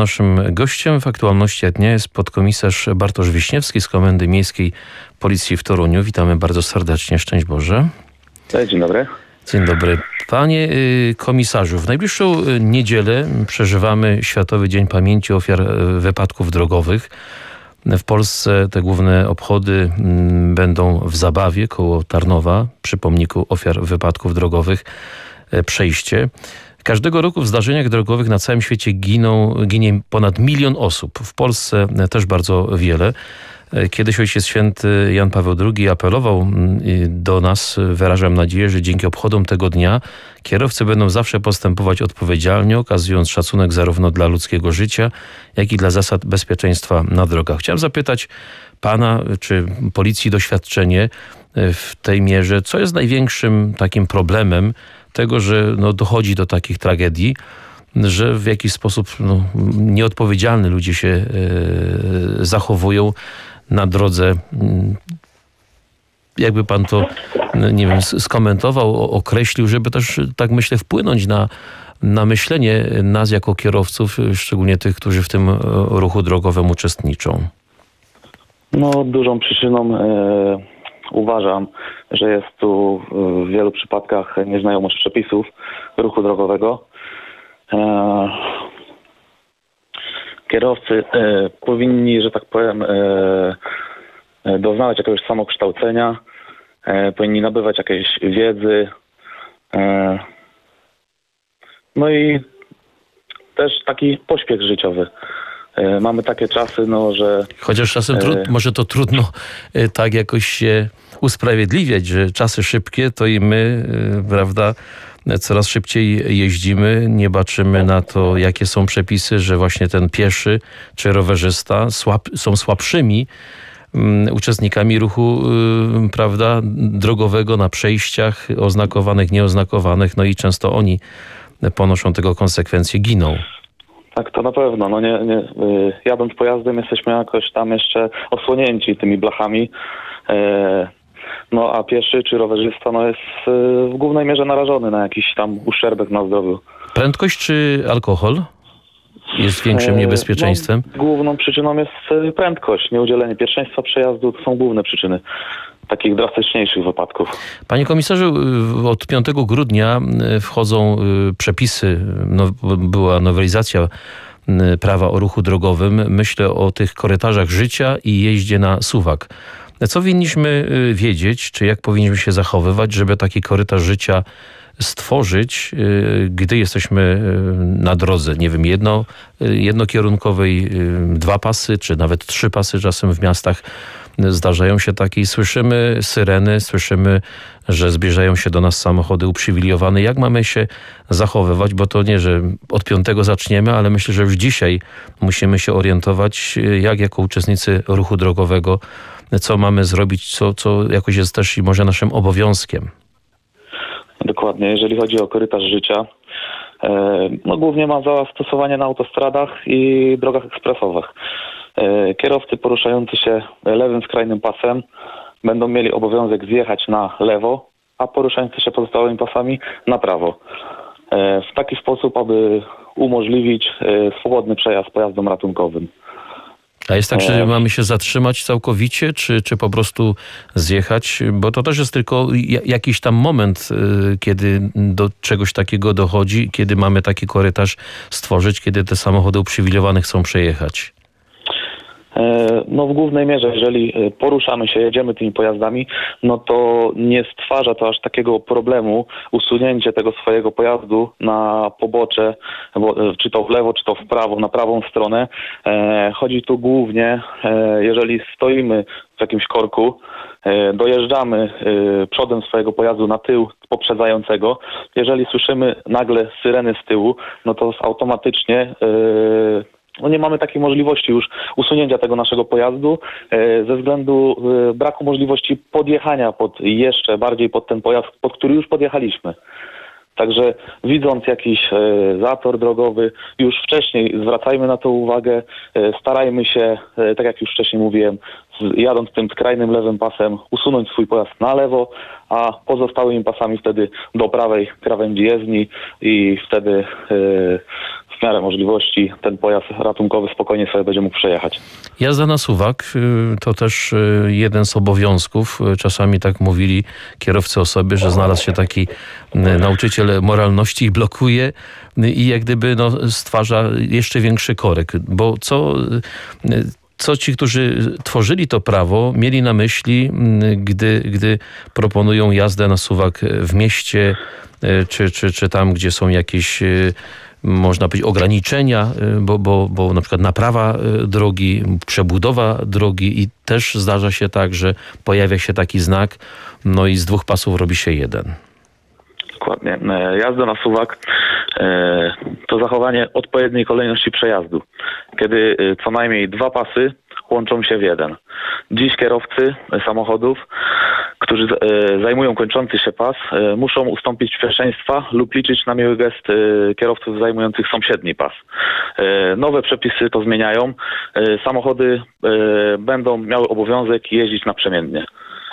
naszym gościem w aktualności dnia jest podkomisarz Bartosz Wiśniewski z Komendy Miejskiej Policji w Toruniu. Witamy bardzo serdecznie. Szczęść Boże. Dzień dobry. Dzień dobry. Panie komisarzu, w najbliższą niedzielę przeżywamy Światowy Dzień Pamięci Ofiar Wypadków Drogowych. W Polsce te główne obchody będą w Zabawie koło Tarnowa, przy pomniku ofiar wypadków drogowych Przejście. Każdego roku w zdarzeniach drogowych na całym świecie ginie ponad 1 milion osób. W Polsce też bardzo wiele. Kiedyś Ojciec Święty Jan Paweł II apelował do nas, wyrażam nadzieję, że dzięki obchodom tego dnia kierowcy będą zawsze postępować odpowiedzialnie, okazując szacunek zarówno dla ludzkiego życia, jak i dla zasad bezpieczeństwa na drogach. Chciałem zapytać pana, czy policji doświadczenie w tej mierze, co jest największym takim problemem tego, że dochodzi do takich tragedii, że w jakiś sposób nieodpowiedzialny ludzie się zachowują na drodze. Jakby pan to, nie wiem, skomentował, określił, żeby też, tak myślę, wpłynąć na myślenie nas jako kierowców, szczególnie tych, którzy w tym ruchu drogowym uczestniczą. Dużą przyczyną uważam, że jest tu w wielu przypadkach nieznajomość przepisów ruchu drogowego. Kierowcy powinni, że tak powiem, doznawać jakiegoś samokształcenia, powinni nabywać jakiejś wiedzy. I też taki pośpiech życiowy. Mamy takie czasy, że... Chociaż czasem może to trudno tak jakoś się usprawiedliwiać, że czasy szybkie, to i my, prawda, coraz szybciej jeździmy, nie baczymy na to, jakie są przepisy, że właśnie ten pieszy czy rowerzysta są słabszymi uczestnikami ruchu, prawda, drogowego na przejściach oznakowanych, nieoznakowanych, i często oni ponoszą tego konsekwencje, giną. Tak, to na pewno. Jadąc pojazdem jesteśmy jakoś tam jeszcze osłonięci tymi blachami. A pieszy czy rowerzysta jest w głównej mierze narażony na jakiś tam uszczerbek na zdrowiu. Prędkość czy alkohol jest większym niebezpieczeństwem? Główną przyczyną jest prędkość. Nieudzielenie pierwszeństwa przejazdu to są główne przyczyny takich drastyczniejszych wypadków. Panie komisarzu, od 5 grudnia wchodzą przepisy, była nowelizacja prawa o ruchu drogowym. Myślę o tych korytarzach życia i jeździe na suwak. Co powinniśmy wiedzieć, czy jak powinniśmy się zachowywać, żeby taki korytarz życia stworzyć, gdy jesteśmy na drodze, nie wiem, jednokierunkowej, 2 pasy, czy nawet 3 pasy czasem w miastach zdarzają się takie i słyszymy syreny, słyszymy, że zbliżają się do nas samochody uprzywilejowane. Jak mamy się zachowywać? Bo to nie, że od 5 zaczniemy, ale myślę, że już dzisiaj musimy się orientować, jak jako uczestnicy ruchu drogowego, co mamy zrobić, co jakoś jest też i może naszym obowiązkiem. Dokładnie. Jeżeli chodzi o korytarz życia, głównie ma zastosowanie na autostradach i drogach ekspresowych. Kierowcy poruszający się lewym skrajnym pasem będą mieli obowiązek zjechać na lewo, a poruszający się pozostałymi pasami na prawo. W taki sposób, aby umożliwić swobodny przejazd pojazdom ratunkowym. A jest tak, że mamy się zatrzymać całkowicie, czy po prostu zjechać? Bo to też jest tylko jakiś tam moment, kiedy do czegoś takiego dochodzi, kiedy mamy taki korytarz stworzyć, kiedy te samochody uprzywilejowane chcą przejechać. W głównej mierze, jeżeli poruszamy się, jedziemy tymi pojazdami, to nie stwarza to aż takiego problemu usunięcie tego swojego pojazdu na pobocze, czy to w lewo, czy to w prawo, na prawą stronę. Chodzi tu głównie, jeżeli stoimy w jakimś korku, dojeżdżamy przodem swojego pojazdu na tył poprzedzającego. Jeżeli słyszymy nagle syreny z tyłu, to automatycznie nie mamy takiej możliwości już usunięcia tego naszego pojazdu ze względu braku możliwości podjechania jeszcze bardziej pod ten pojazd, pod który już podjechaliśmy. Także widząc jakiś zator drogowy, już wcześniej zwracajmy na to uwagę, starajmy się, tak jak już wcześniej mówiłem, jadąc tym skrajnym lewym pasem, usunąć swój pojazd na lewo, a pozostałymi pasami wtedy do prawej krawędzi jezdni i wtedy w w miarę możliwości ten pojazd ratunkowy spokojnie sobie będzie mógł przejechać. Jazda na suwak to też jeden z obowiązków. Czasami tak mówili kierowcy o sobie, że znalazł się taki nauczyciel moralności i blokuje i jak gdyby stwarza jeszcze większy korek. Bo co ci, którzy tworzyli to prawo, mieli na myśli, gdy proponują jazdę na suwak w mieście, czy tam, gdzie są jakieś, można powiedzieć, ograniczenia, bo na przykład naprawa drogi, przebudowa drogi i też zdarza się tak, że pojawia się taki znak, i z 2 pasów robi się 1. Dokładnie. Jazda na suwak to zachowanie odpowiedniej kolejności przejazdu, kiedy co najmniej 2 pasy łączą się w jeden. Dziś kierowcy samochodów, którzy zajmują kończący się pas, muszą ustąpić pierwszeństwa lub liczyć na miły gest kierowców zajmujących sąsiedni pas. Nowe przepisy to zmieniają. Samochody będą miały obowiązek jeździć naprzemiennie.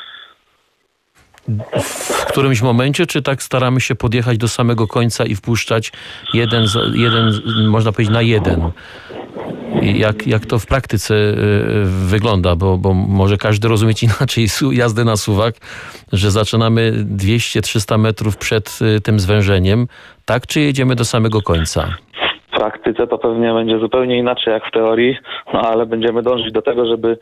W którymś momencie, czy tak staramy się podjechać do samego końca i wpuszczać jeden, można powiedzieć, na 1? Jak to w praktyce wygląda, bo może każdy rozumieć inaczej jazdę na suwak, że zaczynamy 200-300 metrów przed tym zwężeniem, tak, czy jedziemy do samego końca? W praktyce to pewnie będzie zupełnie inaczej jak w teorii, ale będziemy dążyć do tego, żeby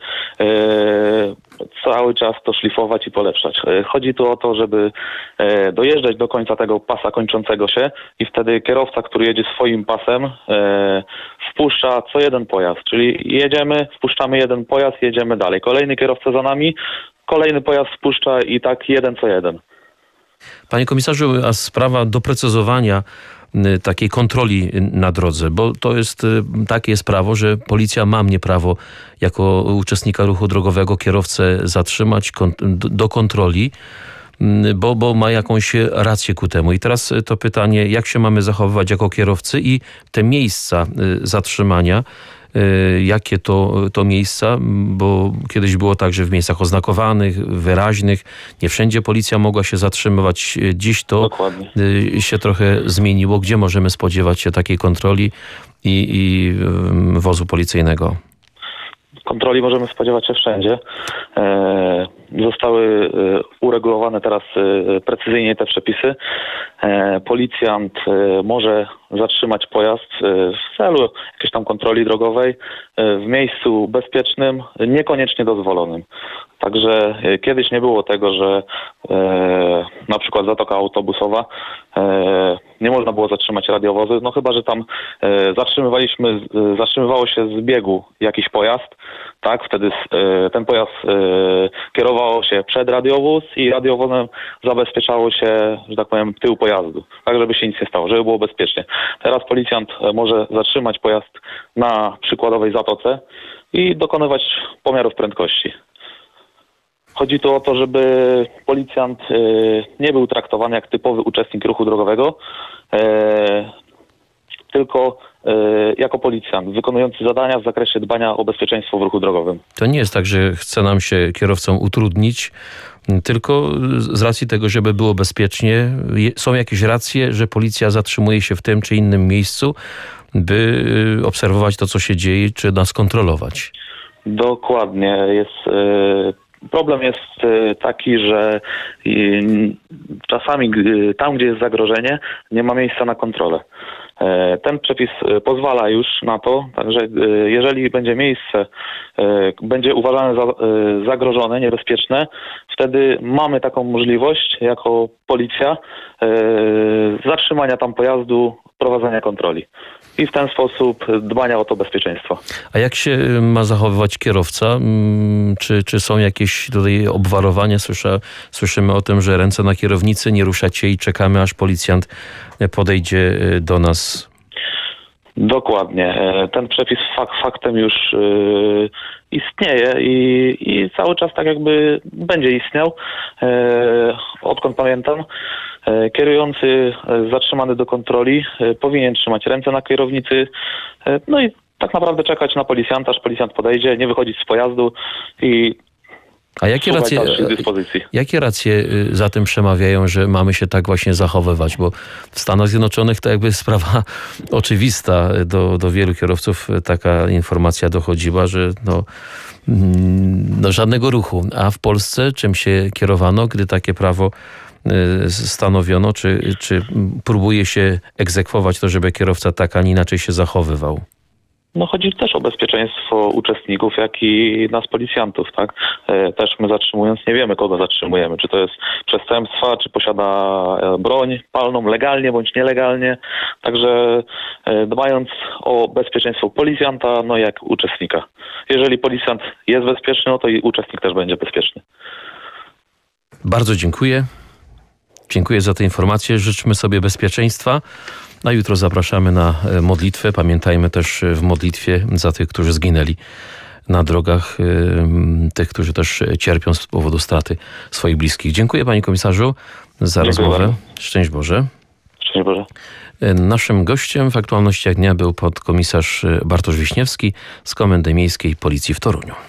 cały czas to szlifować i polepszać. Chodzi tu o to, żeby dojeżdżać do końca tego pasa kończącego się i wtedy kierowca, który jedzie swoim pasem, wpuszcza co jeden pojazd, czyli jedziemy, wpuszczamy jeden pojazd, jedziemy dalej. Kolejny kierowca za nami, kolejny pojazd wpuszcza i tak jeden co jeden. Panie komisarzu, a sprawa doprecyzowania takiej kontroli na drodze, bo to jest takie jest prawo, że policja ma mnie prawo jako uczestnika ruchu drogowego kierowcę zatrzymać do kontroli, bo ma jakąś rację ku temu. I teraz to pytanie, jak się mamy zachowywać jako kierowcy i te miejsca zatrzymania, jakie to miejsca, bo kiedyś było tak, że w miejscach oznakowanych, wyraźnych, nie wszędzie policja mogła się zatrzymywać. Dziś to Dokładnie się trochę zmieniło. Gdzie możemy spodziewać się takiej kontroli i wozu policyjnego? Kontroli możemy spodziewać się wszędzie. Zostały uregulowane teraz precyzyjnie te przepisy. Policjant może zatrzymać pojazd w celu jakiejś tam kontroli drogowej w miejscu bezpiecznym, niekoniecznie dozwolonym. Także kiedyś nie było tego, że na przykład zatoka autobusowa nie można było zatrzymać radiowozy, chyba że tam zatrzymywało się z biegu jakiś pojazd, tak, wtedy ten pojazd kierowało się przed radiowóz i radiowozem zabezpieczało się, że tak powiem, tył pojazdu, tak żeby się nic nie stało, żeby było bezpiecznie. Teraz policjant może zatrzymać pojazd na przykładowej zatoce i dokonywać pomiarów prędkości. Chodzi tu o to, żeby policjant nie był traktowany jak typowy uczestnik ruchu drogowego, tylko jako policjant wykonujący zadania w zakresie dbania o bezpieczeństwo w ruchu drogowym. To nie jest tak, że chce nam się kierowcom utrudnić, tylko z racji tego, żeby było bezpiecznie, są jakieś racje, że policja zatrzymuje się w tym czy innym miejscu, by obserwować to, co się dzieje, czy nas kontrolować. Dokładnie. Problem jest taki, że czasami tam, gdzie jest zagrożenie, nie ma miejsca na kontrolę. Ten przepis pozwala już na to, także jeżeli będzie miejsce, będzie uważane za zagrożone, niebezpieczne, wtedy mamy taką możliwość jako policja zatrzymania tam pojazdu, prowadzenia kontroli i w ten sposób dbania o to bezpieczeństwo. A jak się ma zachowywać kierowca? Czy są jakieś tutaj obwarowania? Słyszymy o tym, że ręce na kierownicy, nie ruszać się i czekamy, aż policjant podejdzie do nas. Dokładnie. Ten przepis faktem już istnieje i cały czas tak jakby będzie istniał. Odkąd pamiętam, kierujący zatrzymany do kontroli powinien trzymać ręce na kierownicy, i tak naprawdę czekać na policjanta, aż policjant podejdzie, nie wychodzić z pojazdu i A jakie racje za tym przemawiają, że mamy się tak właśnie zachowywać? Bo w Stanach Zjednoczonych to jakby sprawa oczywista. Do wielu kierowców taka informacja dochodziła, że żadnego ruchu. A w Polsce czym się kierowano, gdy takie prawo stanowiono? Czy próbuje się egzekwować to, żeby kierowca tak, a nie inaczej się zachowywał? Chodzi też o bezpieczeństwo uczestników, jak i nas policjantów, tak? Też my zatrzymując nie wiemy, kogo zatrzymujemy. Czy to jest przestępstwa, czy posiada broń palną legalnie bądź nielegalnie. Także dbając o bezpieczeństwo policjanta, jak uczestnika. Jeżeli policjant jest bezpieczny, to i uczestnik też będzie bezpieczny. Bardzo dziękuję. Dziękuję za te informacje. Życzmy sobie bezpieczeństwa. A jutro zapraszamy na modlitwę. Pamiętajmy też w modlitwie za tych, którzy zginęli na drogach, tych, którzy też cierpią z powodu straty swoich bliskich. Dziękuję panie komisarzu za rozmowę. Bardzo. Szczęść Boże. Szczęść Boże. Naszym gościem w aktualnościach dnia był podkomisarz Bartosz Wiśniewski z Komendy Miejskiej Policji w Toruniu.